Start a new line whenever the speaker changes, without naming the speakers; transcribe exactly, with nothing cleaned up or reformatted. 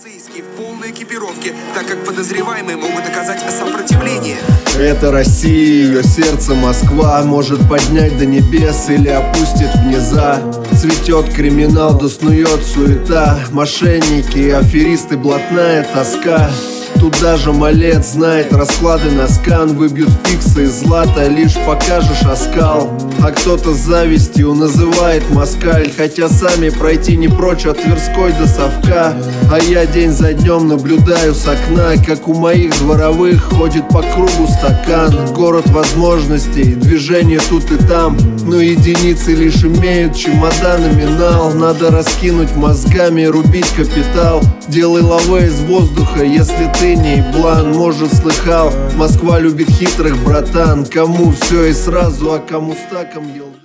Полицейские в полной экипировке, так как подозреваемые могут оказать сопротивление.
Это Россия, ее сердце Москва. Может поднять до небес или опустит в низа. Цветет криминал, да снует суета. Мошенники, аферисты, блатная тоска. Тут даже малец знает расклады на скан. Выбьют фиксы из злата, лишь покажешь оскал. А кто-то с завистью называет москаль, хотя сами пройти не прочь от Тверской до Совка. А я день за днем наблюдаю с окна, как у моих дворовых ходит по кругу стакан. Город возможностей, движение тут и там, но единицы лишь имеют чемодан номинал. Надо раскинуть мозгами, рубить капитал. Делай лавэ из воздуха, если ты не еблан. Может, слыхал, Москва любит хитрых, братан. Кому все и сразу, а кому стаком ел.